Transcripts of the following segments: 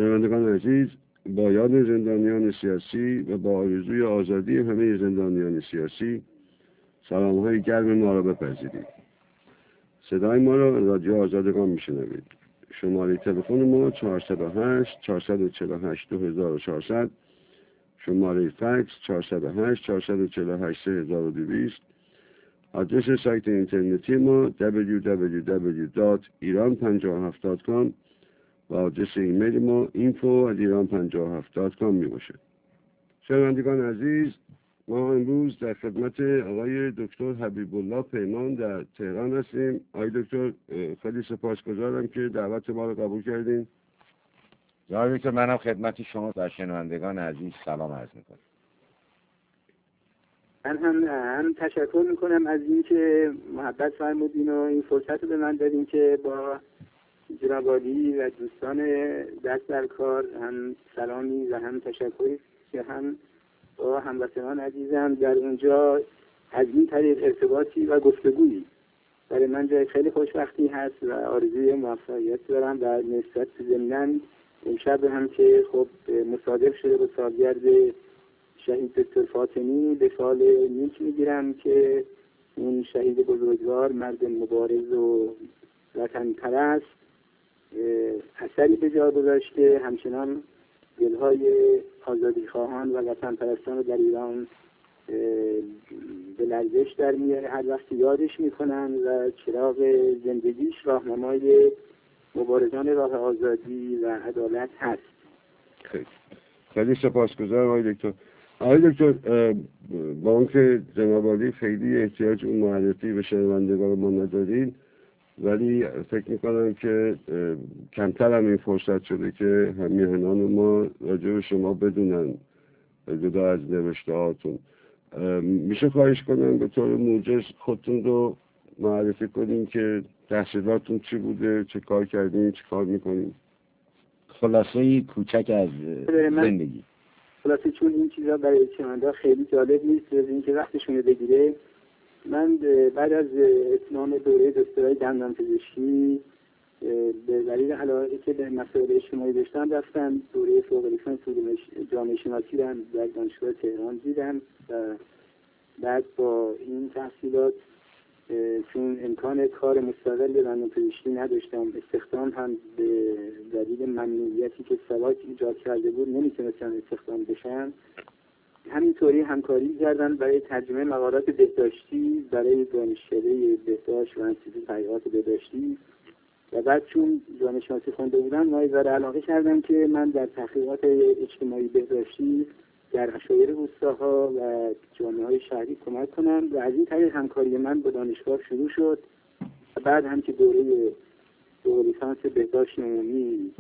شنوندگان عزیز، با یاد زندانیان سیاسی و با آرزوی آزادی همه زندانیان سیاسی، سلام‌های گرم ما را بپذیرید. صدای ما را رادیو آزادگان میشنوید. شماره تلفن ما 408 448 2400، شماره فکس 408 448 3200، آدرس سایت اینترنتی ما www.iran57.com و آدرس ایمیل ما info@iran57.com می باشد. شنوندگان عزیز، ما امروز در خدمت آقای دکتر حبیب الله پیمان در تهران هستیم. آقای دکتر، خیلی سپاسگزارم که دعوت ما رو قبول کردین. جناب دکتر، منم خدمت شما و شنوندگان عزیز سلام عرض میکنم. من هم تشکر میکنم از اینکه محبت فرمودین و این فرصت رو به من دادین که با جناب عالی و دوستان دست در کار هم سلامی و هم تشکری که هم با هموطنان عزیزم در اونجا از این طریق ارتباطی و گفتگویی برای من جای خیلی خوشبختی هست و آرزوی موفقیت دارم و نسبت ضمناً امشب هم که خب مصادف شده با سالگرد شهید دکتر فاطمی به سال نیک میگیرم که اون شهید بزرگوار، مرد مبارز و وطن پرست اثری به جا گذاشته، همچنان دلهای آزادی خواهان و وطن پرستان رو در ایران به لرزش در میاره. هر وقت یادش میکنن و چراغ زندگیش راهنمای مبارزان راه آزادی و عدالت هست. خیلی سپاسگزارم آقای دکتر. آقای دکتر، با اونکه جناب عالی خیلی احتیاج اون معرفی به شنوندگان ما ندارین، ولی فکر میکنم که کمتر هم این فرصت شده که همیهنان ما راجع به شما بدونن جدا از نوشته هاتون. میشه خواهش کنم به طور موجز خودتون رو معرفی کنین که تحصیلاتون چی بوده، چه کار کردین، چه کار میکنین؟ خلاصه کوچک از زندگی. خلاصه چون این چیزا برای شنونده خیلی جالب نیست از اینکه وقتشون بگیره، من بعد از اتمام دوره دکترای دندانپزشکی به دلیل علاقه‌ای که به مسائل اجتماعی داشتم رفتم دوره فوق لیسانس جامعه شناسی در دانشگاه تهران دیدم و بعد با این تحصیلات چون امکان کار مستقل دندانپزشکی نداشتم، استخدام هم به دلیل ممنوعیتی که سواک ایجاد کرده بود نمیتونستم استخدام بشم، همینطوری همکاری کردن برای ترجمه مقالات بهداشتی برای دانشکده بهداشت و انستیتوت تحقیقات بهداشتی و بعد چون جامعه شناسی خونده بودم مایل علاقه کردم که من در تحقیقات اجتماعی بهداشتی در عشایر روستاها و جامعه‌های شهری کمک کنم و از این طریق همکاری من با دانشگاه شروع شد و بعد هم که دوره فوق لیسانس بهداشت عمومی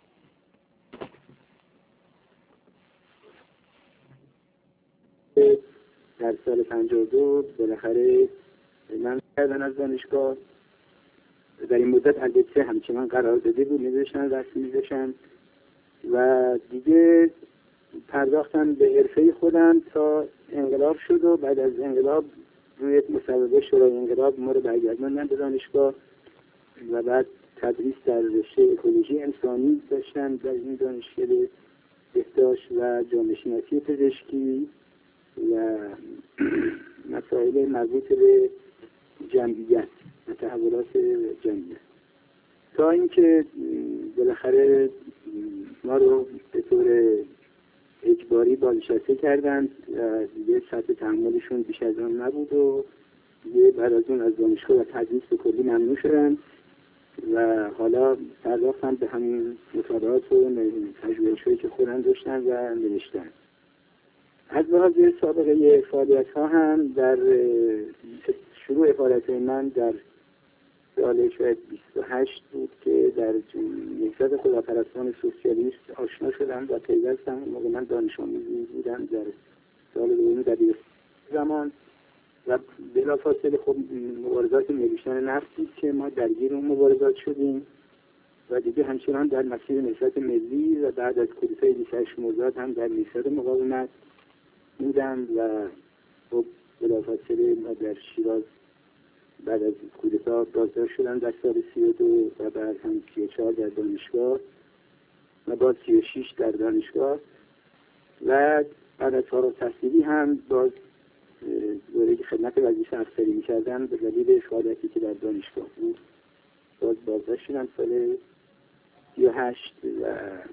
در سال 52 بالاخره من کردن از دانشگاه. در این مدت البته همچنان قرار داده بود نوشتن رسمی می‌ذاشتن و دیگه پرداختم به حرفه خودم تا انقلاب شد و بعد از انقلاب روی مصوبه شورای انقلاب ما رو برگرداندن به دانشگاه و بعد تدریس در رشته اکولوژی انسانی داشتم در این دانشکده بهداشت و جامعه شناسی پزشکی و مسائل مربوط به جمعیت و تحولات جمعیت، تا اینکه بالاخره ما رو به طور اجباری بازنشسته کردند و دیگه سطح تحملشون بیش از آن نبود و دیگه بعد از اون از دانشگاه و تدریس به کلی ممنوع شدن و حالا پرداختن به همین مطالعات و پژوهش‌هایی که خودم داشتن و نوشتن. از لحاظ سابقه فعالیت‌ها هم در شروع فعالیت من در سال شاید 28 بود که در نهضت خداپرستان سوسیالیست آشنا شدم و پیوستم. موقع من دانش آموزی بودم در سال دوم دبیرستان زمان و بلافاصله خب مبارزات نوشتن نفتی که ما درگیر اون مبارزات شدیم و دیگه همچنان در مسیر نهضت ملی و بعد از کودتای 28 مرداد هم در نهضت مقاومت بودم و خب بلافاصله ما در شیراز بعد از کودتا بازداشت شدم در سال 32 و بعد هم 34 در دانشگاه و باز 36 در دانشگاه و بعد از فارغ التحصیلی هم باز دوره که خدمت وظیفه افسری می‌کردم به دلیل شهادتی که در دانشگاه بود باز بازداشت شدم سال 38 و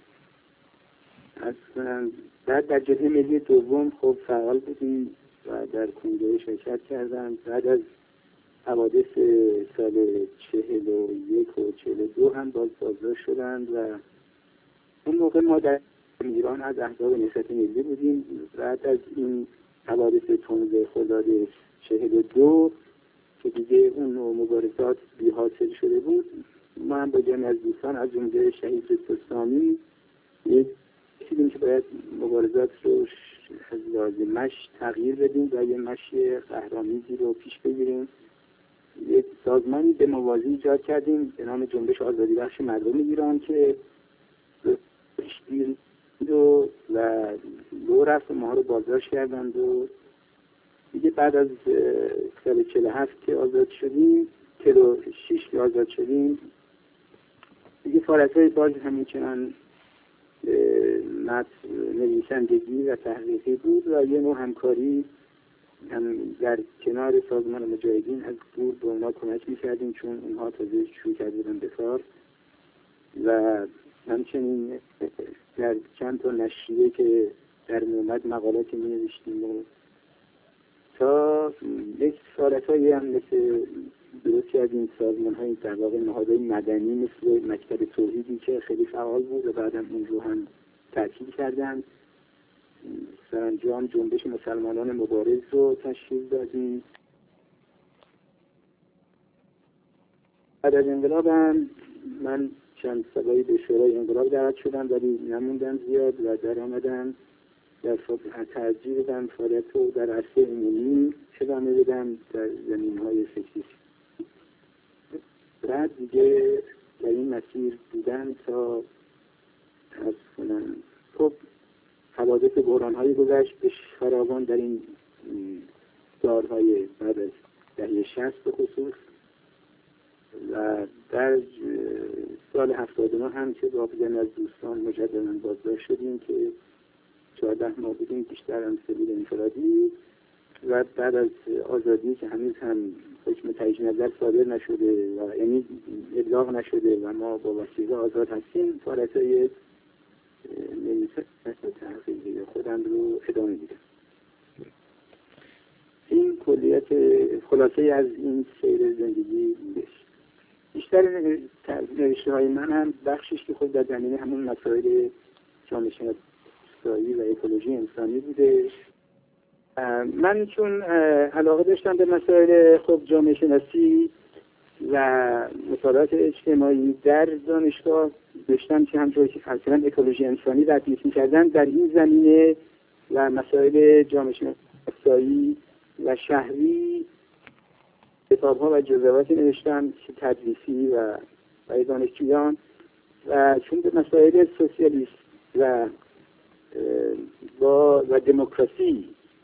از کنم بعد در جبهه ملی دوم خب فعال بودیم و در کنگره شرکت کردم. بعد از حوادث سال 41 و 42 هم بازداشت شدند و اون موقع ما در ایران از احزاب نهضت ملی بودیم. بعد از این حوادث 15 خرداد 42 که دیگه اون نوع مبارزات بی حاصل شده بود، ما هم با جمعی از دوستان از جمله شهید سستانی دیدیم که باید مبارزات رو از لحاظ مشی تغییر بدیم و یه مشی قهرامیزی رو پیش بگیریم. یک سازمانی به موازی ایجاد کردیم به نام جنبش آزادی بخش مردم ایران که و لو رفت و ما رو بازداشت کردند و دیگه بعد از سال 47 که آزاد شدیم 46 که آزاد شدیم دیگه فعالیت‌های باز همینچنان نویسندگی و تحقیقی بود و یه نوع همکاری هم در کنار سازمان مجاهدین از دور به اونا کمک می‌کردیم چون اونها تازه شروع کرده بودن به کار و همچنین در چند تا نشریه که در میومد مقالاتی می‌نوشتیم و تا یک فعالیت‌هایی هم مثل درست کردیم سازمان‌های در واقع نهادهای مدنی مثل مکتب توحیدی که خیلی فعال بود و بعدم اون رو هم تعطیل کردن. سرانجام جنبش مسلمانان مبارز رو تشکیل دادیم. بعد از انقلاب هم من چند سالایی به شورای انقلاب دعوت شدم ولی نموندم زیاد و در آمدم در ترجیح بدم فعالیت رو در عرصه عمومی ادامه بدم در زمینه‌های فکری. بعد دیگه در این مسیر بودم تا از کنم خب حوادث بحران‌های گذشت به فراوان در این سال‌های بعد از دهه 60 به خصوص و در سال 79 هم که با بودن از دوستان مجدداً بازداشت شدیم که 14 ماه بودیم بیشتر هم سبیل انفرادی و بعد از آزادی که هنوز هم حکم تایید نظر صادر نشده و یعنی ابلاغ نشده و ما با وسیله آزاد هستیم فعالیت‌های نویسندگی و تحقیقی خودم رو ادامه میدم. این کلیت خلاصه از این سیر زندگی بودش. بیشتر نوشته‌های من هم بخشش که خود در زمینه همون مسائل جامعه شناسی و اکولوژی انسانی بودش. من چون علاقه داشتم به مسائل خب جامعه شناسی و مطالعات اجتماعی در دانشگاه داشتم که همچنین که اصلا اکولوژی انسانی تدریس می‌کردن در این زمینه و مسائل جامعه شناسی و شهری کتاب‌ها و جزواتی نوشتم که تدریسی و برای دانشجویان و چون به مسائل سوسیالیست و دموکراسی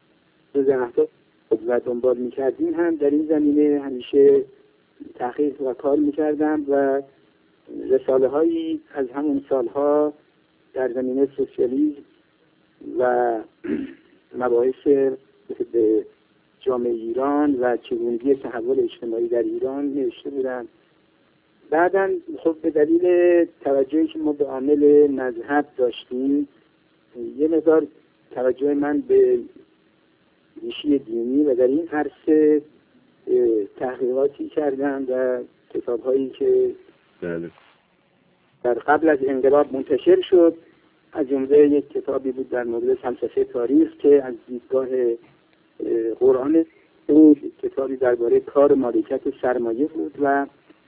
و دنبال می‌کردیم هم در این زمینه همیشه تحقیق و کار می‌کردم و رساله‌هایی از همون سالها در زمینه سوسیالیسم و مباحث به جامعه ایران و چگونگی تحول اجتماعی در ایران نوشته بودم. بعداً خب به دلیل توجهی که ما به عامل مذهب داشتیم یه مقدار توجه من به ریشه دینی و در این عرصه تحقیقاتی کردم و کتاب‌هایی که در قبل از انقلاب منتشر شد از جمله یک کتابی بود در مورد فلسفه تاریخ که از دیدگاه قرآن بود، کتابی درباره کار مالکیت سرمایه بود و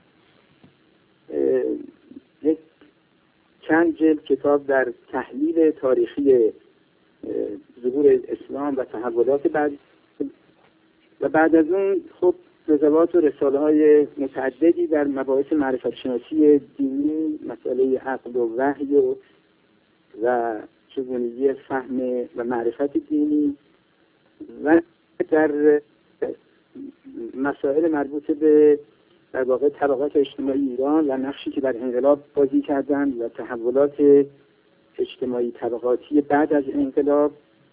یک چند جلد کتاب در تحلیل تاریخی ظهور اسلام و تحولات بعد از اون خب جزوات و رساله‌های متعددی در مباحث معرفت شناسی دینی، مسئله عقل و وحی و چگونگی فهم و معرفت دینی و در مسائل مربوط به در واقع طبقات اجتماعی ایران و نقشی که در انقلاب بازی کردند و تحولات اجتماعی طبقاتی بعد از انقلاب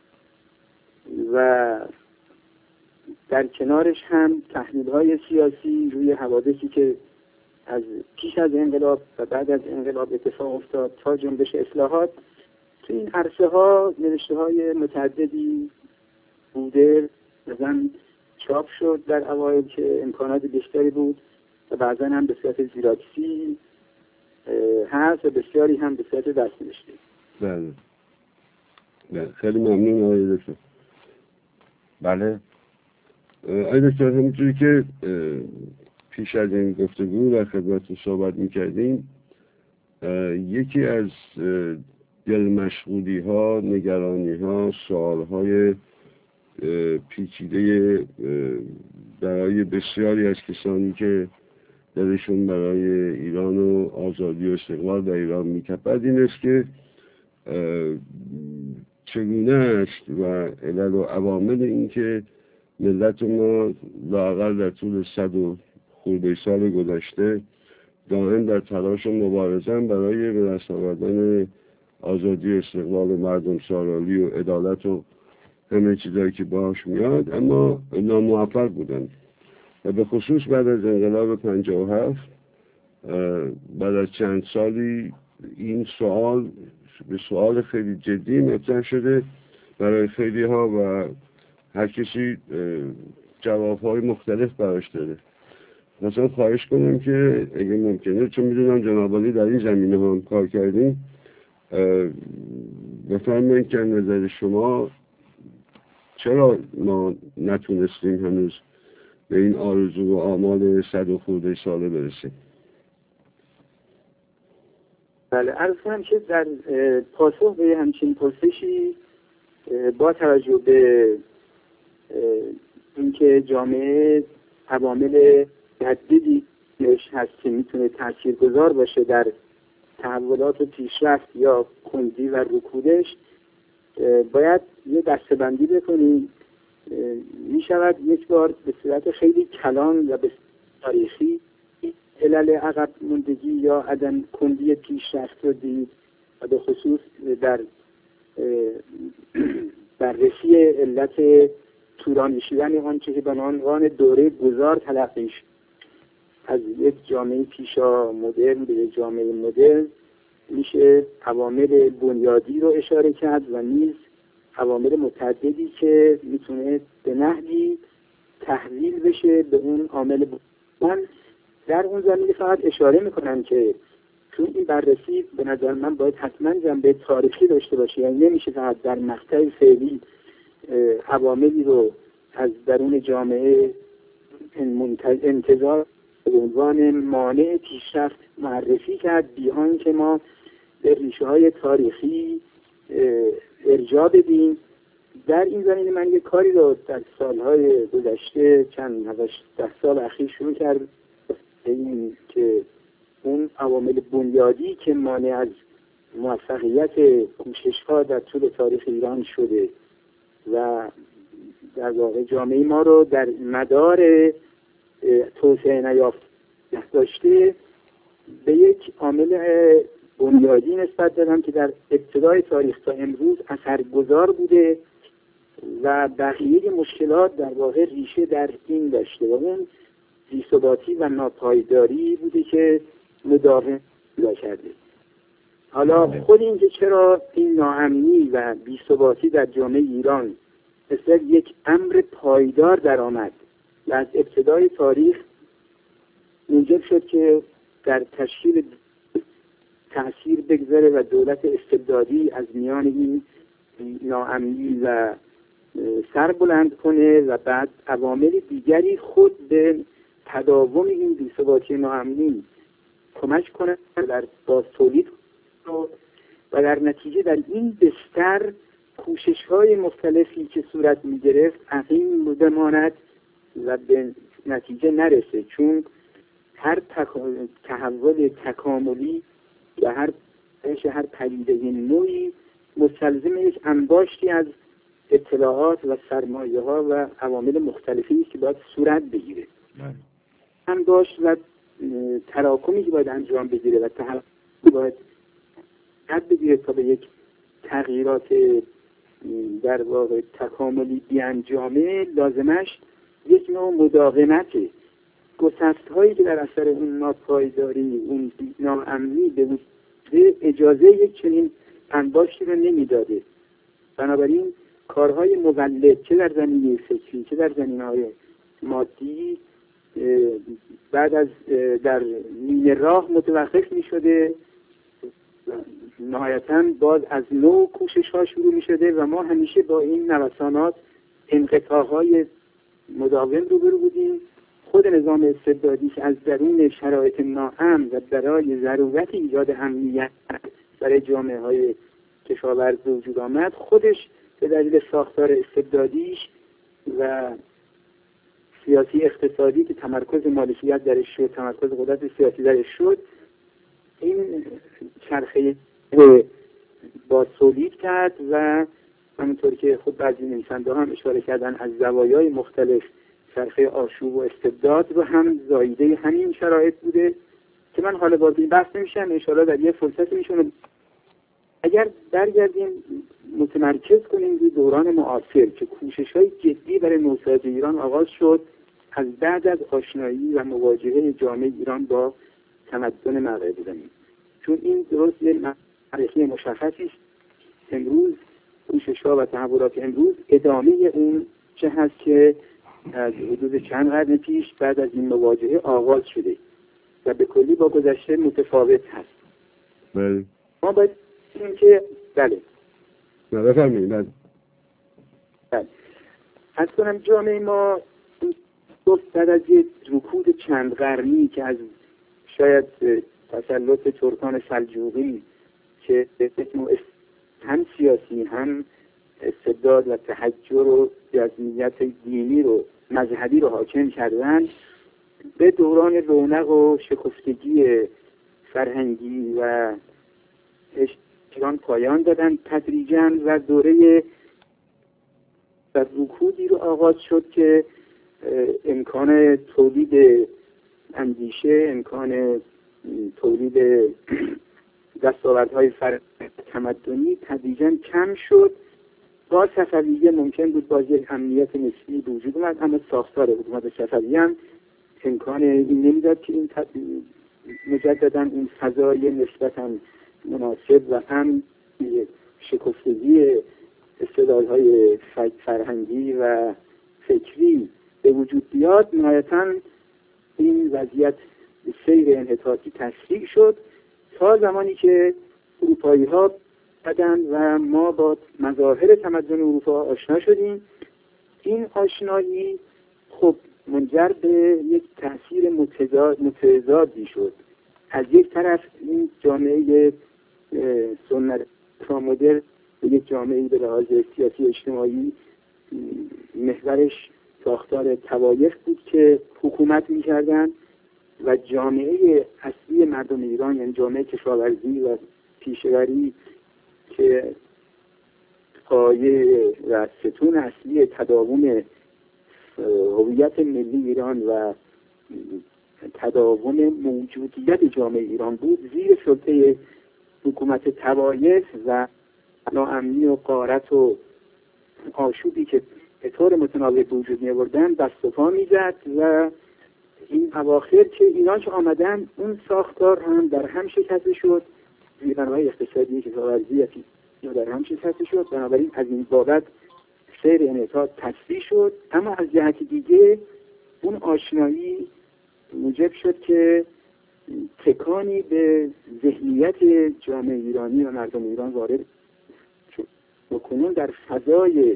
و در کنارش هم تحلیل‌های سیاسی روی حوادثی که از پیش از انقلاب و بعد از انقلاب اتفاق افتاد تا جنبش اصلاحات. تو این عرصه ها نوشته‌های متعددی بوده، مثلا چاپ شد در اوایل که امکانات بیشتری بود و بعضا هم به صورت زیراکسی هست و بسیاری هم به صورت دست نوشته. بله. خیلی ممنون آقای دکتر. بله. آقای دکتر، همونجوری که پیش از این گفتگو در خدمتتون صحبت میکردیم، یکی از دل مشغولی ها، نگرانی ها، سوال های پیچیده برای بسیاری از کسانی که دلشون برای ایران و آزادی و استقلال در ایران میتپد این است که چگونه است و علل و عوامل این که ملت ما لااقل در طول 100 و خورده سال گذشته دائم در تلاش و مبارزه برای به دست آوردن آزادی و استقلال و مردم سارالی و عدالت و همه چیزایی که باهاش میاد، اما ناموفق بودن. و به خصوص بعد از انقلاب 57 بعد از چند سالی این سوال به سوال خیلی جدی مطرح شده برای خیلی ها و هر کسی جوابهای مختلف براش داده. مثلا خواهش کنم که اگه ممکنه، چون میدونم جناب عالی در این زمینه هم کار کردیم، بفرمایید که نظر شما چرا ما نتونستیم هنوز به این آرزو و آمال 100 و خورده ساله برسیم؟ بله، عرض کنم که در پاسخ به همچین پرسشی با توجه به اینکه جامعه عوامل متعددی هست که میتونه تاثیرگذار باشه در تحولات و پیشرفت یا کندی و رکودش، باید یه دسته‌بندی بکنیم. میشود یک بار به صورت خیلی کلان و به تاریخی علل عقب موندگی یا عدم کندی پیشرفت رو دید و به خصوص در بررسی علت طولانی شدن آنچه که به عنوان دوره گذار تلقی شد از یک جامعه پیشا مدرن به یک جامعه مدرن، میشه عوامل بنیادی رو اشاره کرد و نیز عوامل متعددی که میتونه به نحوی تحویل بشه به اون عامل من در اون زمینه فقط اشاره میکنم که چون این بررسی به نظر من باید حتما جنبه تاریخی داشته باشه، یعنی نمیشه فقط در مقطع فعلی عواملی رو از درون جامعه انتظار به عنوان مانع پیشرفت معرفی کرد بی آنکه ما به ریشه های تاریخی ارجاع بدیم. در این زمینه من یک کاری رو در سالهای گذشته چند 10 سال اخیر شروع کردم، این که اون عوامل بنیادی که مانع از موفقیت کوشش‌ها در طول تاریخ ایران شده و در واقع جامعه ما رو در مدار توسعه نیافته داشته، به یک عامل بنیادی نسبت دادم که در ابتدای تاریخ تا امروز اثرگذار بوده و بقیه مشکلات در واقع ریشه در این داشته و اون بی‌ثباتی و ناپایداری بوده که مداوم کرده. حالا خود اینکه چرا این ناامنی و بی‌ثباتی در جامعه ایران مثل یک امر پایدار در آمد و از ابتدای تاریخ موجب شد که در تشکیل تأثیر بگذاره و دولت استبدادی از میان این ناامنی و سر بلند کنه و بعد عوامل دیگری خود به تداوم این بی‌ثباتی ناامنی کمک کنه در باز تولید و در نتیجه در این بستر کوشش‌های مختلفی که صورت می‌گرفت عقیم بماند و به نتیجه نرسه، چون هر تحول تکاملی و هر پدیده نوعی مستلزم یک انباشتی از اطلاعات و سرمایه‌ها و عوامل مختلفی است که باید صورت بگیره. انباشت و تراکمی که باید انجام بگیره و تحول باید قد بگیره تا به یک تغییرات در واقع تکاملی بیانجامه، لازمش یک نوع مداومته. گسست هایی که در اثر اون ناپایداری، اون ناامنی به وجود اجازه یک چنین انباشتی رو نمیداده. بنابراین کارهای مولد چه در زمینه فکری چه در زمینه‌های مادی بعد از در نیمه راه متوقف می شده، نهایتاً باز از نو کوشش ها شروع می شده و ما همیشه با این نوسانات انقطاع‌های مداوم روبرو بودیم. خود نظام استبدادی که از درون شرایط ناامن و برای ضرورت ایجاد امنیت برای جامعه های کشاورز به وجود آمد، خودش به دلیل ساختار استبدادیش و سیاسی اقتصادی که تمرکز مالکیت درش شد، تمرکز قدرت سیاسی درش شد، این چرخه با تولید کرد و همونطور که خود بعضی نویسنده هم اشاره کردن از زوایای مختلف چرخه آشوب و استبداد رو هم زاییده همین شرایط بوده که من حالا باز این بحث نمیشم، انشاءالله در یه فرصتی میشونه. اگر برگردیم متمرکز کنیم روی دوران معاصر که کوشش‌های جدی برای نوسازی ایران آغاز شد از بعد از آشنایی و مواجهه جامعه ایران با تمدن مغربی زمین، چون این درست یک تاریخی مشخصی است. امروز کوشش‌ها و تحولات امروز ادامه اون چه هست که از حدود چند قرن پیش بعد از این مواجهه آغاز شده و به کلی با گذشته متفاوت هست. بله. ما باید این که بله بفرمایید. بله از کنم جامعه ما بعد از یک رکود چند قرنی که از شاید تسلط ترکان سلجوقی که هم سیاسی هم استبداد و تحجر و جزمیت دینی رو مذهبی رو حاکم کردن، به دوران رونق و شکفتگی فرهنگی و ایران پایان دادن تدریجاً و دوره و رکودی رو آغاز شد که امکان تولید اندیشه، امکان تولید دستاوردهای تمدنی تدریجاً کم شد. با صفویه ممکن بود باز یک امنیت نسبی به وجود اومد، اما ساختار حکومت صفویه هم امکان این نمیداد که این مجدداً این فضای نسبتاً مناسب و هم شکفتگی استعدادهای فرهنگی و فکری به وجود بیاد. نهایتاً این وضعیت سیر انحطاطی تسریع شد تا زمانی که اروپایی ها بدن و ما با مظاهر تمدن اروپا آشنا شدیم. این آشنایی خب منجر به یک تأثیر متضادی شد. از یک طرف این جامعه سنت مدرن یک جامعه به لحاظ سیاسی اجتماعی محورش ساختار طوایف بود که حکومت می‌کردند و جامعه اصلی مردم ایران یعنی جامعه کشاورزی و پیشه‌وری که پایه و ستون اصلی تداوم هویت ملی ایران و تداوم موجودیت جامعه ایران بود، زیر سلطه حکومت طوایف و ناامنی و غارت و آشوبی که به طور متناوب به وجود می‌آوردن دست و پا می‌زد و این اواخر که اینا که آمدن اون ساختار هم در هم شکسته شد، بنابراین اقتصادی کشاورزی در هم شکسته شد. بنابراین از این بابت سیر انحطاط تسریع شد، اما از جهت دیگه اون آشنایی موجب شد که تکانی به ذهنیت جامعه ایرانی و مردم ایران وارد شد و کنون در فضای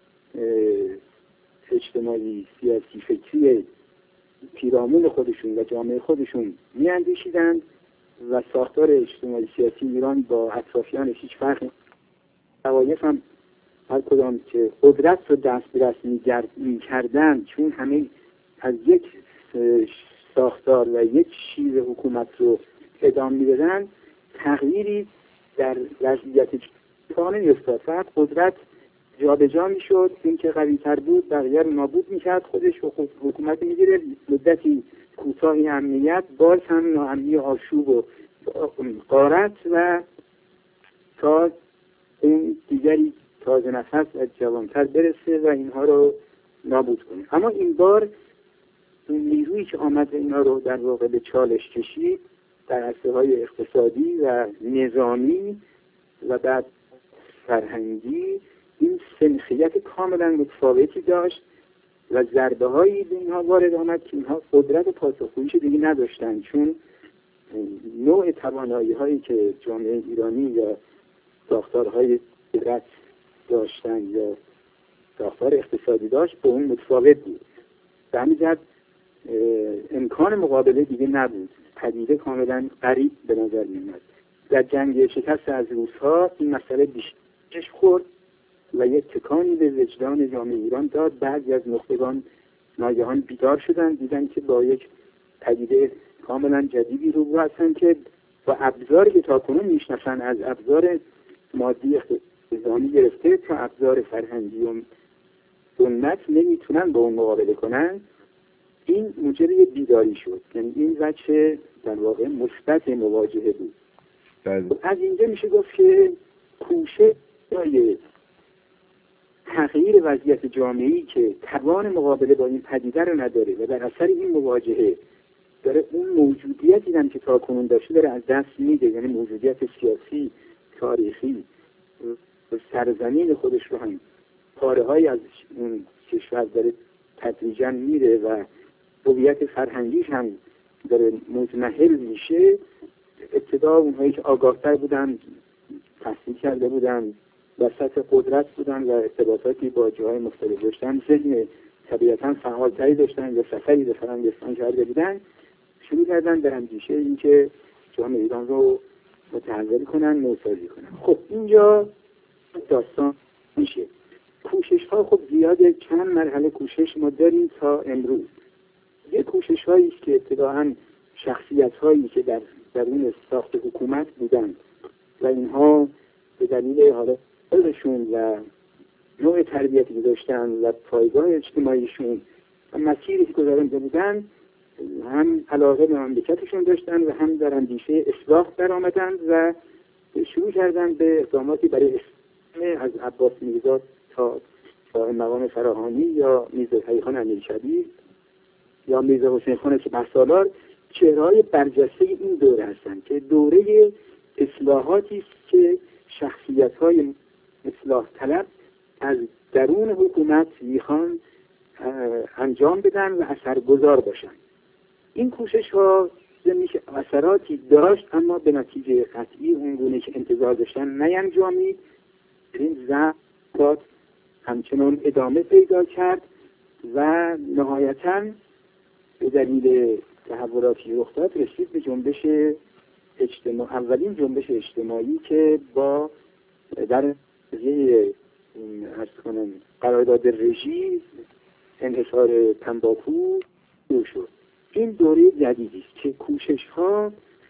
اجتماعی سیاسی فکری پیرامون خودشون و جامعه خودشون میاندیشیدند و ساختار اجتماعی سیاسی ایران با اطرافیانش هیچ فرقی طوایف هم هر کدام که قدرت رو دسترس می‌کردند، چون همه از یک ساختار و یک شیوه حکومت رو ادامه می‌دادن، تغییری در وضعیت جامعه نمی‌افتاد. فقط قدرت جابجا می‌شد، این که قوی‌تر بود بقیه رو نابود می‌کرد، خودش حکومت می‌گیره، مدتی کوتاهی امنیت، باز هم ناامنی، آشوب و غارت و تا اون دیگری تازه نفس از جوانتر برسه و اینها رو نابود کنه. اما این بار این نیرویی که آمد اینا رو در واقع به چالش کشید در عرصه‌های اقتصادی و نظامی و بعد فرهنگی، این سنخیت کاملا متفاوتی داشت و ضربه هایی به اینها وارد آمد که اینها قدرت پاسخگوییش دیگه نداشتن، چون نوع توانایی هایی که جامعه ایرانی یا ساختارهای قدرت داشتن یا ساختار اقتصادی داشت به اون متفاوت بود. به همین جهت امکان مقابله دیگه نبود، پدیده کاملا غریب به نظر می‌آمد. در جنگ شکست از روس‌ها این مسئله بیشتر خورد و یک تکانی به وجدان جامعه ایران داد. بعضی از نخبگان ناگهان بیدار شدن، دیدن که با یک پدیده کاملا جدیدی روبرو هستن که با ابزاری که تاکنون میشناسن، از ابزار مادی نظامی گرفته تا ابزار فرهنگی و سنت، نمیتونن با اون مقابله کنن. این موجب بیداری شد، یعنی این وجه در واقع مثبت مواجهه بود. از اینجا میشه گفت که کوشش برای تغییر وضعیت جامعه‌ای که توان مقابله با این پدیده رو نداره و در اثر این مواجهه داره اون موجودیتی هم که تاکنون داشته داره از دست میده، یعنی موجودیت سیاسی، تاریخی و سرزمین خودش رو هم پاره‌هایی از اون کشور داره تدریجاً میره و هویت فرهنگیش هم داره متمحل میشه. ابتدا اونهایی که آگاهتر بودن، تحصیل کرده بودن، وسط قدرت بودن و ارتباطاتی با جاهای مختلف داشتن، ذهن طبیعتاً فعالتری داشتن یا سفری به فرنگستان کرده بودن، شروع کردن در اندیشه اینکه جامعه ایران رو متحول کنن، نوسازی کنن. خب اینجا داستان میشه. کوشش ها خب زیاده، چند مرحله کوشش ما داریم تا امروز. یه کوشش هایی که ابتداءً شخصیت هایی که در درون ساخت حکومت بودن و اینها به دلیل حالا خودشون و نوع تربیتی که داشتن و پایگاه اجتماعیشون و مسیری که گذرانده بودن، هم علاقه به مملکتشون داشتن و هم در اندیشه اصلاح در آمدن و شروع کردن به اقداماتی برای اصلاح، از عباس میرزا تا صاحب مقام فراهانی یا میرزا تقی‌خان امیرکبیر یا میرزا حسین خان سپهسالار، چهره‌های برجسته این دوره هستند که دوره اصلاحاتی است که شخصیت‌های اصلاح طلب از درون حکومت میخوان انجام بدن و اثرگذار باشن. این کوشش ها میشه اثراتی داشت، اما به نتیجه قطعی اونگونه که انتظار داشتن نینجامید. این ضعفات همچنان ادامه پیدا کرد و نهایتاً به دلیل تحولاتی رخ داد رسید به جنبش اولین جنبش اجتماعی که با در قرارداد رژیم، انحصار تنباکو دور شد. این دوره جدیدی است که کوشش ها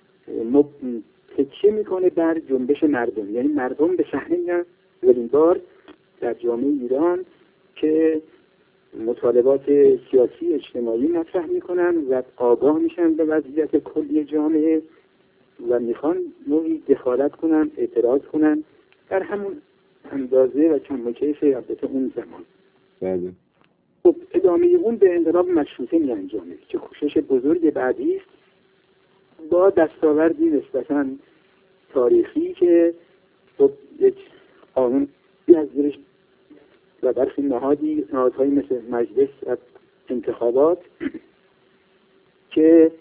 تکیه میکنه بر جنبش مردم، یعنی مردم به صحنه میان اولین بار در جامعه ایران که مطالبات سیاسی اجتماعی مطرح میکنن و آگاه میشن به وضعیت کلی جامعه و میخوان نوعی دخالت کنن، اعتراض کنن در همون اندازه و کم و کیف البته اون زمان. بله. خب ادامه اون به انقلاب مشروطه می انجامه که کوشش بزرگ بعدی است با دستاوردی نسبتاً تاریخی که خب یک قانون از زیرش و برخی نهادهای مثل مجلس از انتخابات که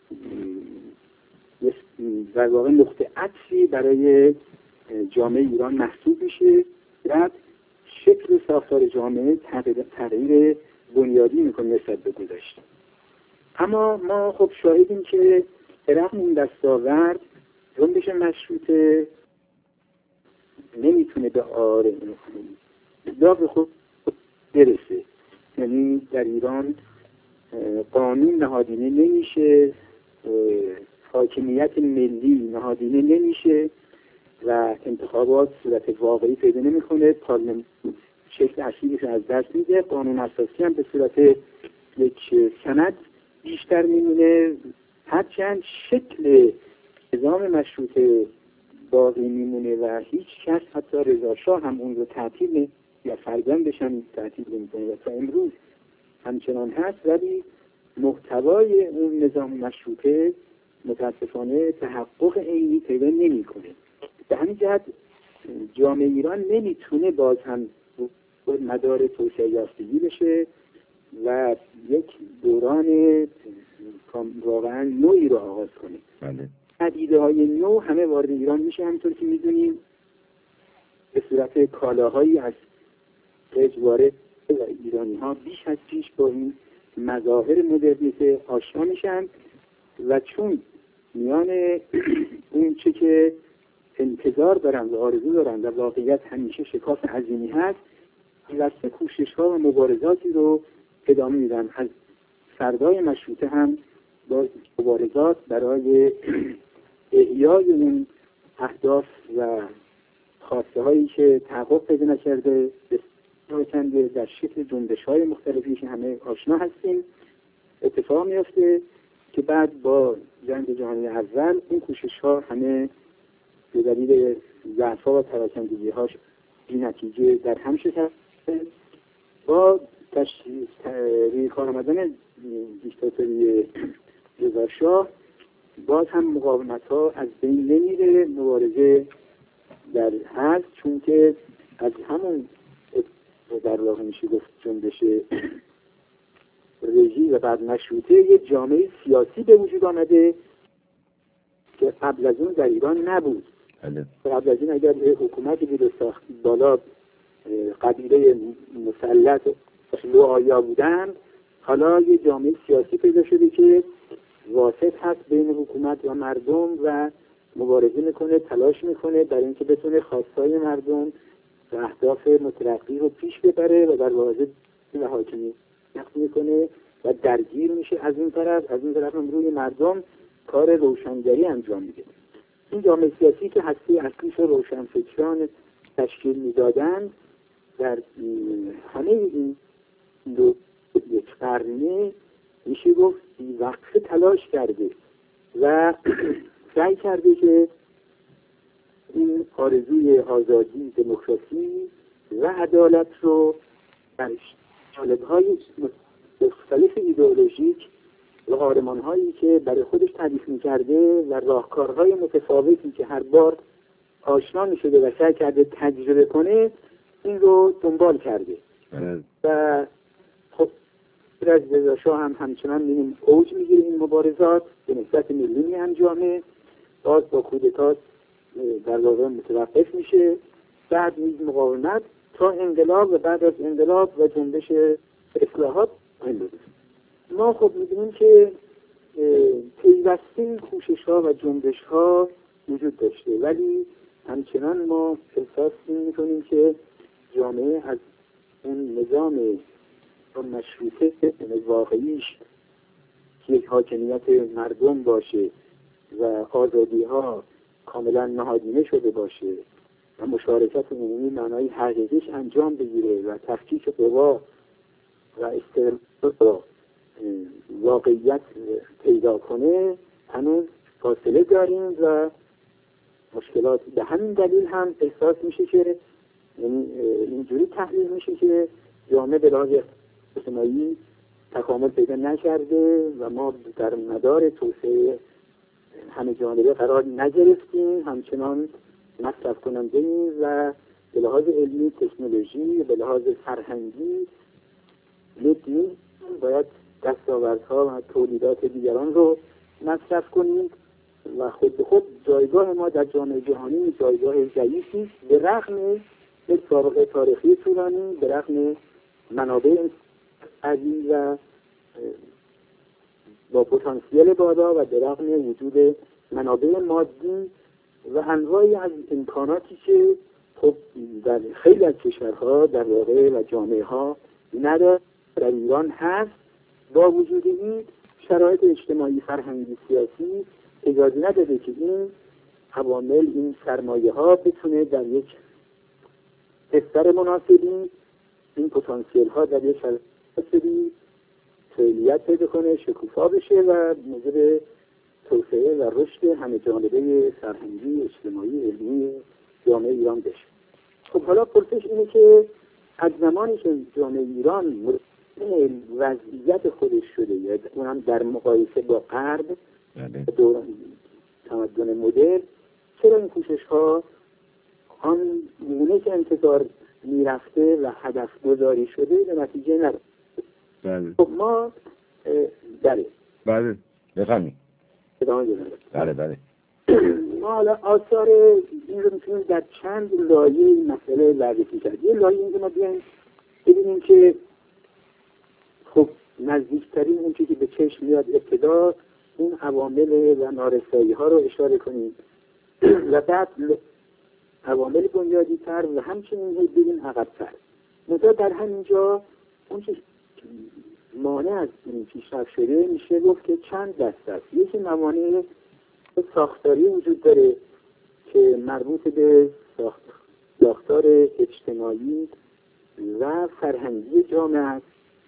در واقع نقطه عطفی برای جامعه ایران محسوب میشه، بعد شکل ساختار جامعه تغییر بنیادی میکنه نسبت به گذشته. اما ما خب شاهدیم که رغم این دستاورد جنبش مشروطه نمیتونه به داغ خود برسه. یعنی در ایران قانون نهادینه نمیشه، حاکمیت ملی نهادینه نمیشه و انتخابات صورت واقعی پیدا نمیکنه. پارلمان شکل اصلیش از دست میده، قانون اساسی هم به صورت یک سند بیشتر میمونه. هرچند شکل نظام مشروطه باقی میمونه و هیچ کس حتی رضا شاه هم اون رو تعطیل یا فرزندش هم تعطیل نمی‌کنه و تا امروز همچنان هست، ولی محتوای اون نظام مشروطه متاسفانه تحقق عینی پیدا نمی‌کنه. به همین جهت جامعه ایران نمیتونه باز هم مدار توسعه یافتگی بشه و یک دوران واقعا نوعی رو آغاز کنه. بله. پدیده های نو همه وارد ایران میشه، همونطور که میدونیم به صورت کالاهایی از خارج وارد و ایرانی ها بیش از پیش با این مظاهر مدرنیته آشنا میشن و چون میان اون چه که انتظار دارن و آرزو دارن و واقعیت همیشه شکاف عظیمی هست، واسه کوشش ها و مبارزاتی رو ادامه میدن. از فردای مشروطه هم با مبارزات برای احیای اون اهداف و خواسته هایی که تحقق پیدا نکرده چنده در شکل جنبش های مختلفی که همه آشنا هستیم اتفاق میفته که بعد با جنگ جهانی اول این کوشش ها همه به دلیل ضعف ها و پراکندگی هاش بی نتیجه در هم شکسته. با کار آمدن دیکتاتوری رضا شاه باز هم مقاومت ها از بین نمیره، مبارزه در هست، چون که از همون در واقع میشه گفت جنبش رژیم و بعد مشروطه یه جامعه سیاسی به وجود آمده که قبل از اون در ایران نبود. قبل از این اگر حکومتی بود ساخت بالا قبیله مسلط رعایا بودن، حالا یه جامعه سیاسی پیدا شده که واسط هست بین حکومت و مردم و مبارزه میکنه، تلاش میکنه برای اینکه بتونه خواستای مردم و اهداف مترقی رو پیش ببره و در واقع و حاکمیت میکنه و درگیر میشه از این طرف هم روی مردم کار روشنگری انجام میده. این جامعه سیاسی که هسته اصلیش رو روشنفکران تشکیل میدادن در همه این دو یک قرنه میشه گفت وقت تلاش کرده و سعی کرده که این آرزوی آزادی، دموکراسی و عدالت رو در جانب‌های مختلف ایدئولوژیک و آرمان‌هایی که برای خودش تعریف می‌کرده و راهکارهای متفاوتی که هر بار آشنا می‌شده و سعی کرده تجربه کنه این رو دنبال کرده و خب از رضا شاه هم همچنان می‌بینیم اوج می‌گیره این مبارزات به نسبت ملی انجامه، باز با کودتا در واقع متوقف میشه، بعد نیز مقاومت تا انقلاب و بعد از انقلاب و جنبش اصلاحات امروز. ما خب می‌بینیم که پیوسته این کوشش‌ها و جنبش‌ها وجود داشته، ولی همچنان ما احساس می‌کنیم که جامعه از اون نظام مشروطه واقعیش که یک حاکمیت مردم باشه و آزادی‌ها کاملا نهادینه شده باشه و مشارکت عمومی معنای حقیقیش انجام بگیره و تفکیک قوا و استقلال واقعیت پیدا کنه، هنوز فاصله داریم و مشکلات. به همین دلیل هم احساس میشه که اینجوری تحلیل میشه که جامعه به لحاظ اجتماعی تکامل پیدا نکرده و ما در مدار توسعه همه جانبه قرار نگرفتیم، همچنان مصرف کننده ایم و به لحاظ علمی، تکنولوژی، به لحاظ فرهنگی میتونیم باید دستاوردها و تولیدات دیگران رو مصرف کنیم و خود به خود جایگاه ما در جامعه جهانی جایگاه ضعیفی است، به رغم یک سابقه تاریخی طولانی، به رغم منابع عظیم و با پتانسیل بالا و به رغم وجود منابع مادی و انواعی از امکاناتی که خب در خیلی از کشورها در واقع و جامعه ها نداره، در ایران هست. با وجود این شرایط اجتماعی، فرهنگی، سیاسی اجازه نداده که این عوامل، این سرمایه ها بتونه در یک بستر مناسبی این پتانسیل ها در یک شرایط مناسبی فعالیت پیدا کنه، شکوفا بشه و موجب توسعه و رشد همه جانبه فرهنگی، اجتماعی، علمی جامعه ایران بشه. خب حالا پرسش اینه که از زمانی که جامعه ایران وضعیت خودش شده، یعنی اونم در مقایسه با غرب دوران تمدن مدرن، چرا این کوشش ها آن گونه که انتظار میرفته و هدف گذاری شده به نتیجه نرسیده؟ بله. خب ما بله بفهمید. ادامه بدیم. بله. ما حالا آثار این رو میتونیم در چند لایه این مسئله بررسی کرد. یه لایه این که ما بیایم ببینیم که خب نزدیکترین اون چیزی که به چشم میاد ابتدا اون عوامل و نارسایی ها رو اشاره کنیم و بعد عوامل بنیادی تر و همچنین ببینیم عقب‌تر. مثلا در همینجا اون چیز مانع از این پیشرفت شده میشه گفت که چند دست است. یکی موانع ساختاری وجود داره که مربوط به ساختار اجتماعی و فرهنگی جامعه است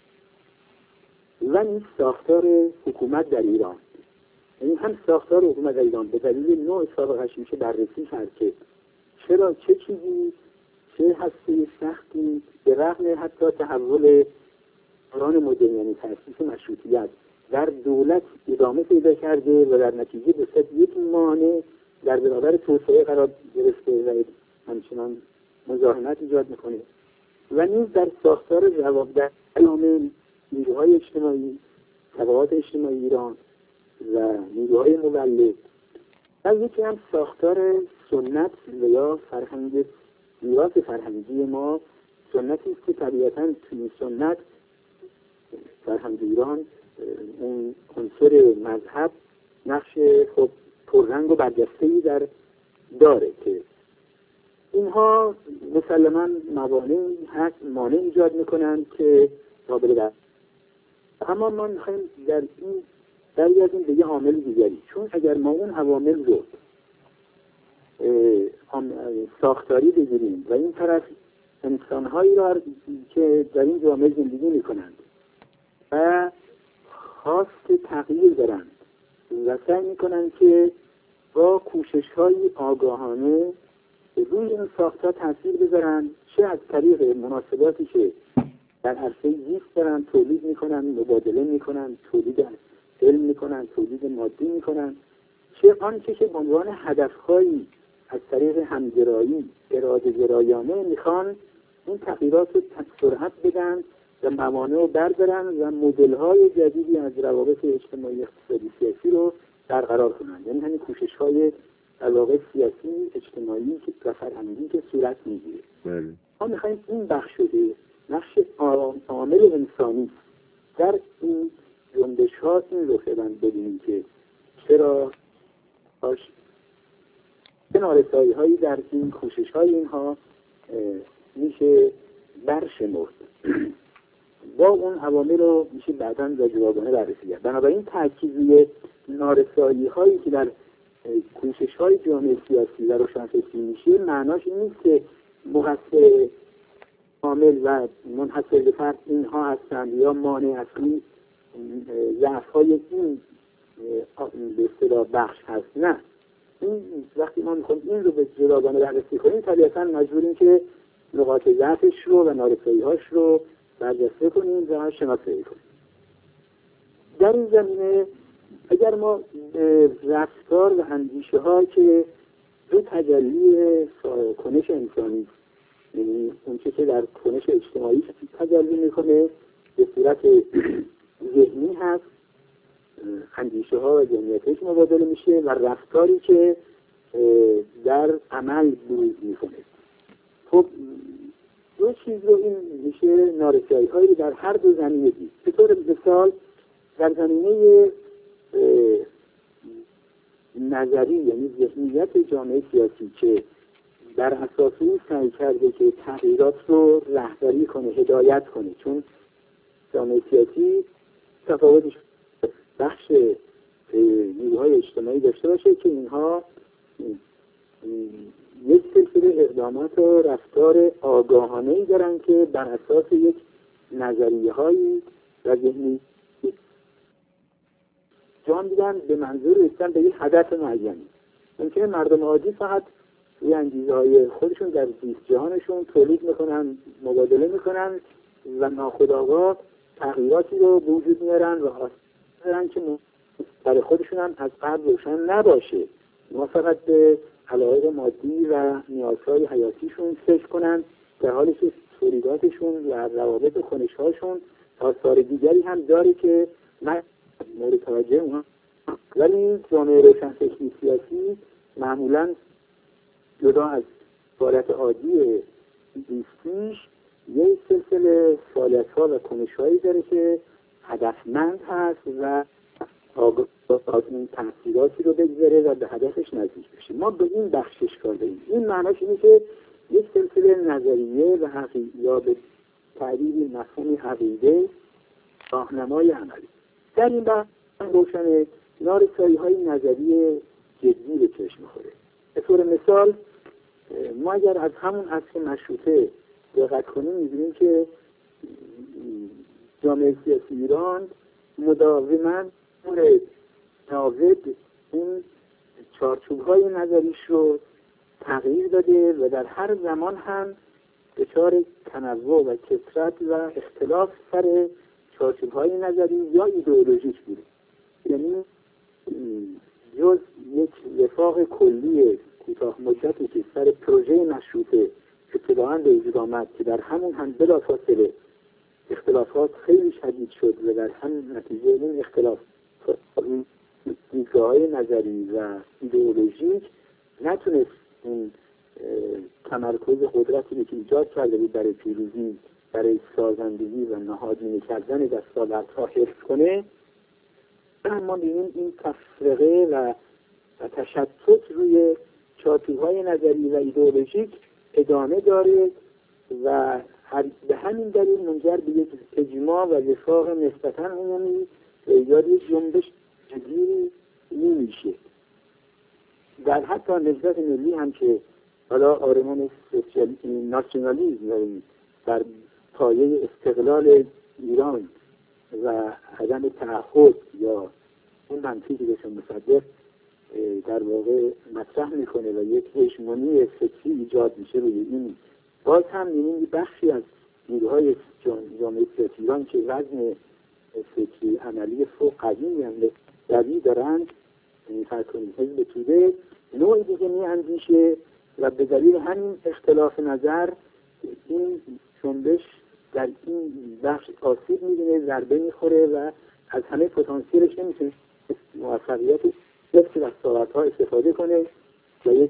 و این ساختار حکومت در ایران. یعنی هم ساختار حکومت در ایران به دلیل نوع سابقه‌اش میشه بررسی کرد که چرا چه چیزی چه هسته سختی به رغم حتی تحول دوران مدرن یعنی تأسیس مشروطیت در دولت ادامه پیدا کرده و در نتیجه به صورت یک مانع در برابر توسعه قرار گرفته و همچنان مزاحمت ایجاد میکنه و نیز در ساختار جواب در علامه نیروهای اجتماعی، طبقات اجتماعی ایران و نیروهای مولد و یکی هم ساختار سنت و یا فرهنگ میراث فرهنگی ما. سنتی است که طبیعتاً توی سنت فرهنگ ایران اون عنصر مذهب نقش خب پررنگ و برجسته‌ای در داره که اینها مسلماً مانع ایجاد میکنند که قابل در. اما ما میخوایم در این برگردیم به یه عامل دیگری، چون اگر ما اون عوامل رو ساختاری بگیریم و این طرف انسانهایی را که در این جامعه زندگی میکنند و خواست تغییر دارند و سعی میکنند که با کوشش‌های آگاهانه روی این ساختار تاثیر بذارند، چه از طریق مناسباتی که در عرصه زیست دارند تولید میکنند، مبادله میکنند، تولید علم میکنند، تولید مادی میکنند، چه آنچه که به عنوان هدفهایی از طریق همگرایی اراده گرایانه میخوان این تغییرات رو سرعت بدن و موانع رو بردارن و مدل‌های جدیدی از روابط اجتماعی اقتصادی سیاسی رو برقرار کنند. یعنی همین کوشش‌های در واقع سیاسی اجتماعی و فرهنگی که صورت میگیره. ما میخوایم این بخش شده نقش عامل انسانی در این جنبش‌ها این رو فعلا ببینیم که چرا چه نارسایی‌هایی در این کوشش‌های اینها میشه برشمرد. با اون عوامل رو میشه بعداً جوابانه بررسی کرد. بنابراین تأکید روی نارسایی‌هایی که در کوشش‌های جامعه سیاسی و روشنفکری میشه معناش این نیست که مقصر عامل و منحصر به فرد اینها هستند یا مانع اصلی ضعف‌های این به اصطلاح بخش هست. نه، این وقتی ما میخوایم این رو به جداگانه بررسی کنیم طبیعتاً مجبوریم که نقاط ضعفش رو و نارسایی‌هاش رو برجسته کنیم و شناسایی کنیم. در این زمینه اگر ما رفتار و اندیشه ها که دو تجلی کنش انسانی، یعنی اون چه که در کنش اجتماعی تجلی میکنه به صورت ذهنی هست، اندیشه ها و ذهنیتش مبادله میشه و رفتاری که در عمل بروز میکنه. خب دو چیز رو این میشه نارسایی هایی در هر دو زمینه دید. به طور مثال در زمینه نظری یعنی ذهنیت جامعه سیاسی که در اساس این سعی کرده که تغییرات رو رهبری کنه، هدایت کنه، چون جامعه سیاسی تفاوتش بخش نیروهای اجتماعی داشته باشه که اینها یک سلسله اقدامات و رفتار آگاهانه‌ای دارن که بر اساس یک نظریه‌هایی و ذهنی انجام میدن به منظور رسیدن به یک هدف معینی. ممکنه مردم عادی فقط روی انگیزه‌های خودشون در زیست جهانشون تولید میکنن، مبادله میکنن و ناخودآگاه تغییراتی رو به وجود میارن و آسان که برای خودشون هم از قبل روشن نباشه. ما فقط به علایق مادی و نیازهای حیاتیشون فکر کنن، در حالی که تولیداتشون و روابط و کنش‌هاشون آثار دیگری هم داره که من مورد توجه اونها. ولی جامعه روشنفکری سیاسی معمولاً جدا از فعالیت عادی زیستیش یک سلسله فعالیت‌ها و کنش‌هایی داره که هدفمند هست و از این تأثیراتی رو بگذاره و به هدفش نزدیک بشه. ما به این بخشش کار داریم. این معناش اینه که یک سلسله نظریه و یا به تعبیر مفهوم عقیده راهنمای عملی. در این بحث روشن نارسایی‌های نظری جدی به چشم می‌خوره. به طور مثال ما اگر از همون عصر مشروطه دقت کنیم می‌بینیم که جامعه سیاسی ایران مداوماً ناقد این چارچوب‌های نظریش رو تغییر داده و در هر زمان هم دچار تنوع و کثرت و اختلاف سر چارچوب‌های نظری یا ایدئولوژیک بوده. یعنی جز یک وفاق کلی کوتاه مدتی که سر پروژه مشروطه ابتداءً به وجود آمد که در همون هم بلافاصله اختلافات خیلی شدید شد و در همین نتیجه این اختلاف دیدگاه‌های نظری و ایدئولوژیک نتونست این تمرکز قدرتی که ایجاد کرده بود برای پیروزی، برای سازندگی و نهادینه کردن دستاوردها حفظ کنه. ما می‌بینیم این تفرقه و تشتت روی چارچوب‌های نظری و ایدئولوژیک ادامه داره و به همین دلیل منجر به یک اجماع و وفاق نسبتاً عمومی و ایجاد یک جنبش جدی نمیشه. در حتی نهضت ملی هم که حالا آرمان ناسیونالیسم در پایه استقلال ایران و عدم تعهد یا اون منطقی که بهشون مصدق در واقع مطرح میکنه و یک هژمونی فکری ایجاد میشه روی این، باز هم می‌بینیم بخشی از نیروهای جامعه سیاسی ایران که وزن فکری عملی فوق قدیمی هم قوی دارند، فرض کنید حزب توده نوعی دیگه می‌اندیشه و به دلیل همین اختلاف نظر این جنبش در این بخش آسیب می‌بینه، ضربه می‌خوره و از همه پتانسیلش نمی‌تونه موفقیت حفظ دستاوردها استفاده کنه و یک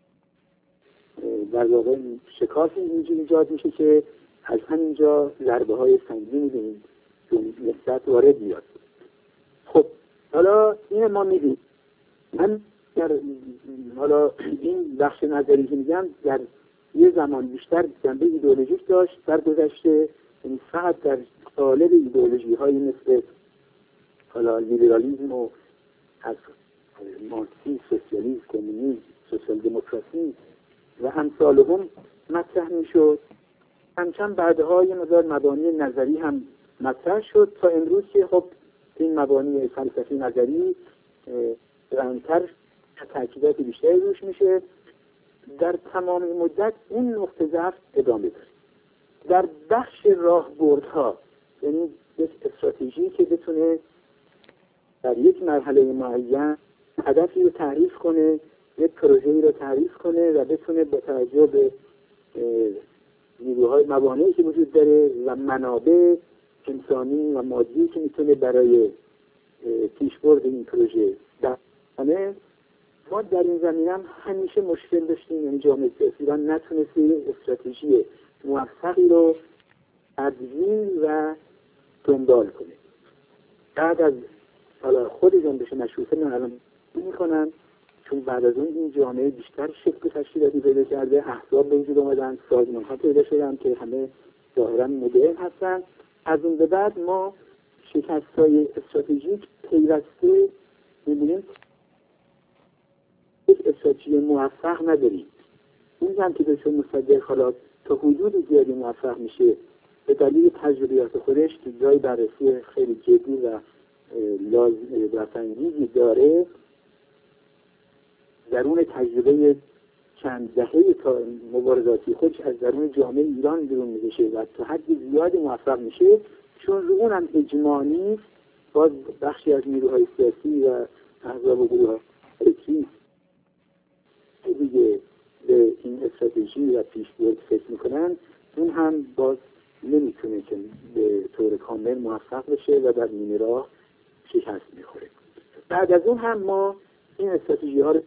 در واقع شکافی اینجوری ایجاد میشه که از همینجا ضربه‌های سنگینی به این نسبت وارد میاد. خب حالا این ما می‌بینیم. من در حالا این بخش نظری که میگم در یه زمان بیشتر جنبه ایدئولوژیک داشت، در گذشته یعنی فقط در قالب ایدئولوژی‌های مثل حالا لیبرالیسم و از مارکسیسم، سوسیالیسم، کمونیسم، سوسیال دموکراسی و امثالهم مطرح میشد. همچنان بعدها یه مقدار مبانی نظری هم مطرح شد تا امروز که خب این مبانی فلسفی نظری رنگتر تاکیدات بیشتری روش میشه. در تمام مدت این نقطه ضعف ادامه داره. در بخش راهبردها، یعنی یک استراتژی که بتونه در یک مرحله معین هدفی رو تعریف کنه، یک پروژه‌ای رو تعریف کنه و بتونه با توجه به نیروهای موانعی که وجود داره و منابع انسانی و مادی که میتونه برای پیشبرد این پروژه داشته، ما در این زمینه هم همیشه مشکل داشتیم. یعنی جامعه سیاسی ایران نتونسته استراتژی موفقی رو تدوین و دنبال کنه. بعد از حالا خود جنبش مشروطه من الان میکنن، چون بعد از اون این جامعه بیشتر شکل و تشکیلاتی پیدا کرده، احزاب به وجود اومدن، سازمان‌ها پیدا شدن که همه ظاهراً مدرن هستن. از اون به بعد ما شکست‌های استراتژیک پیوسته می‌بینیم یک استراتژی موفق نداریم. این هم که دکتر مصدق حالا تا حدود زیادی موفق میشه به دلیل تجربیات خودش که جای بررسی خیلی جدی و برانگیزی داره درون تجربه چند دهه تا مبارزاتی خودش از درون جامعه ایران بیرون میکشه و تا حد زیادی موفق میشه، چون رو اونم اجماع نیست، باز بخشی از نیروهای سیاسی و احزاب و گروه‌های سیاسی دیگه به این استراتژی و پیشبرد فکر میکنن، اون هم باز نمیتونه که به طور کامل موفق بشه و در نیمه راه شکست میخوره. بعد از اون هم ما این استراتژی ها رو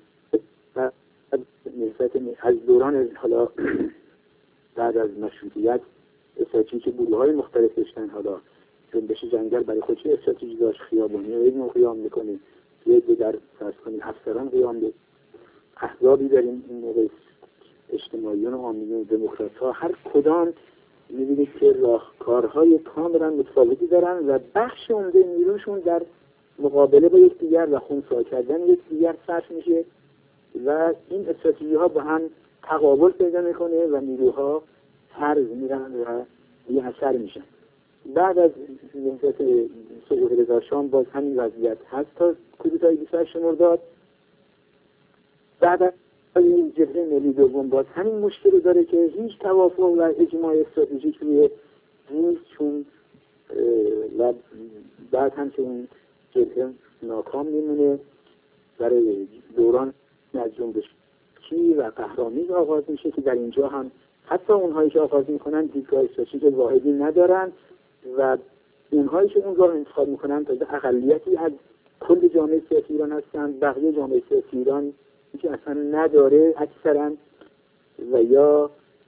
از دوران حالا بعد از مشروطیت استراتژی که گروه های مختلف داشتن، حالا جنبش جنگل برای خودش استراتژی داشت، خیابانی ها یک قیام میکنه، یک در فرض کنید افسران قیام میکنه، احزابی داریم این موقع اجتماعیون و آمینون دموکرات ها، هر کدام میبینید که راهکارهای کاملا متفاوتی دارن و بخش عمده نیروشون در مقابله با یکدیگر و خنثی کردن یکدیگر صرف میشه و این استراتژی ها با هم تقابل پیدا میکنه و نیروها هرز میرن و بی اثر میشن. بعد از نهضت سقوط رضا شاه باز همین وضعیت هست تا کودتای 28 مرداد. بعد از این جبهه ملی دوم باز همین مشکل داره که هیچ توافق و اجماع استراتژیک روی نیست، چون و بعد هم که اون جبهه ناکام میمونه. برای دوران از جنبش چی و قهرامیز آغاز میشه که در اینجا هم حتی اونهایی که آغاز میکنن دیدگاه استراتژیک واحدی ندارن و اونهایی که اون رو انتخاب میکنن تا اقلیتی از کل جامعه سیاسی ایران هستن، بقیه جامعه سیاسی ایران که اصلا نداره اکثرا و یا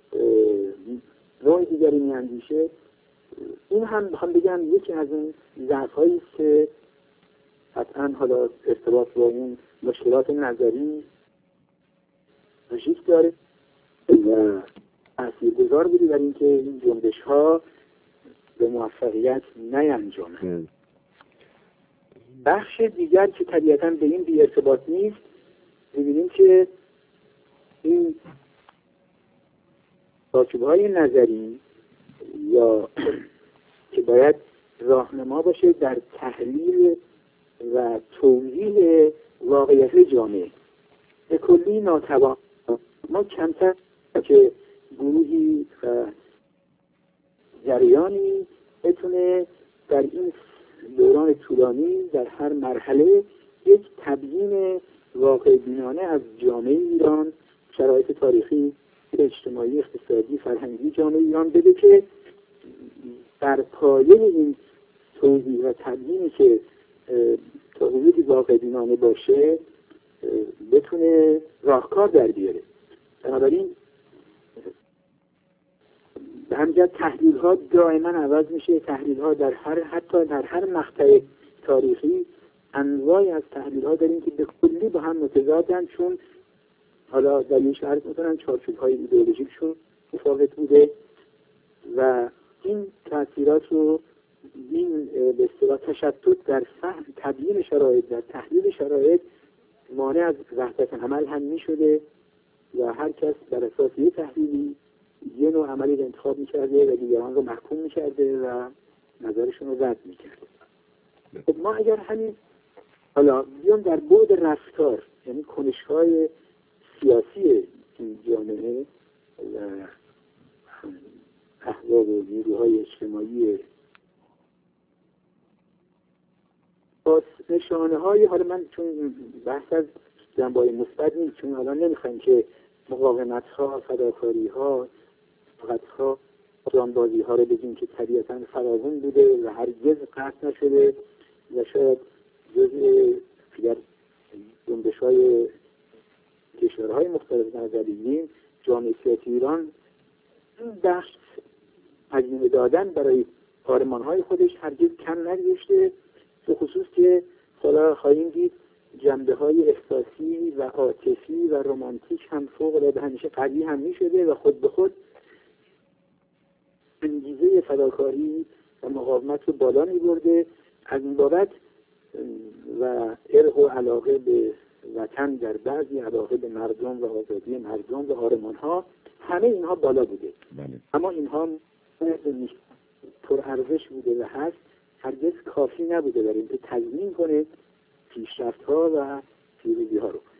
نوع دیگری میاندیشه. این هم بخوام بگم یکی از اون ضعف‌هایی است که قطعا حالا ارتباط با اون مشکلات نظری وجود داره و تاثیرگذار بوده در اینکه این جنبش‌ها به موفقیت نینجامند. بخش دیگر که طبیعتاً به این بی ارتباط نیست، می‌بینیم که این چارچوب‌های نظری یا که باید راهنما باشه در تحلیل و توضیح واقعیت جامعه به کلی ناتوان. ما کمتر که گروهی و جریانی بتونه در این دوران طولانی در هر مرحله یک تبیین واقع بینانه از جامعه ایران، شرایط تاریخی، اجتماعی، اقتصادی، فرهنگی جامعه ایران بده که بر پایه این توضیح و تبیینی که تا حدودی واقع بینانه باشه بتونه راهکار در بیاره. بنابراین به همجد تحلیل ها دائما عوض میشه. تحلیل ها در حتی در هر مقطع تاریخی انواعی از تحلیل ها داریم که به کلی با هم متضادن، چون حالا دلیلش عرض میکنن چارچوب های ایدئولوژیکشون متفاوت بوده و این تاثیرات رو این به اصطلاح تشتت در فهم تبیین شرایط در تحلیل شرایط مانع از وحدت عمل هم میشده و هر کس بر اساس یه تحلیلی یه نوع عملی رو انتخاب میکرده و دیگران رو محکوم میکرده و نظرشون رو رد میکرده. خب ما اگر همین حالا بیان در بعد رفتار، یعنی کنش‌های سیاسی این جامعه و احزاب و نیروهای اجتماعی با نشانه های، حالا من چون بحث از جنبه‌های مثبت نیست، چون حالا نمیخوایم که مقاومت ها، فداکاری ها، فقطها، جانبازی ها رو بگیم که طبیعتاً فراوان بوده و هرگز قطع نشده و شاید جزء در جنبش های کشورهای مختلف نظر بگیریم جامعه سیاسی ایران این بخش هزینه دادن برای آرمان های خودش هرگز کم نگذاشته، به خصوص که حالا خواهیم دید جنبه های احساسی و عاطفی و رمانتیک هم فوق العاده همیشه قوی هم می شده و خود به خود انگیزه فداکاری و مقاومت رو بالا می برده. از این بابت و عرق و علاقه به وطن در بعضی علاقه به مردم و آزادی مردم و آرمان ها، همه اینها بالا بوده. بله. اما اینها پر ارزش بوده و هست هرگز کافی نبوده برای اینکه تضمین کنه پیشرفت‌ها و پیروزی‌ها رو.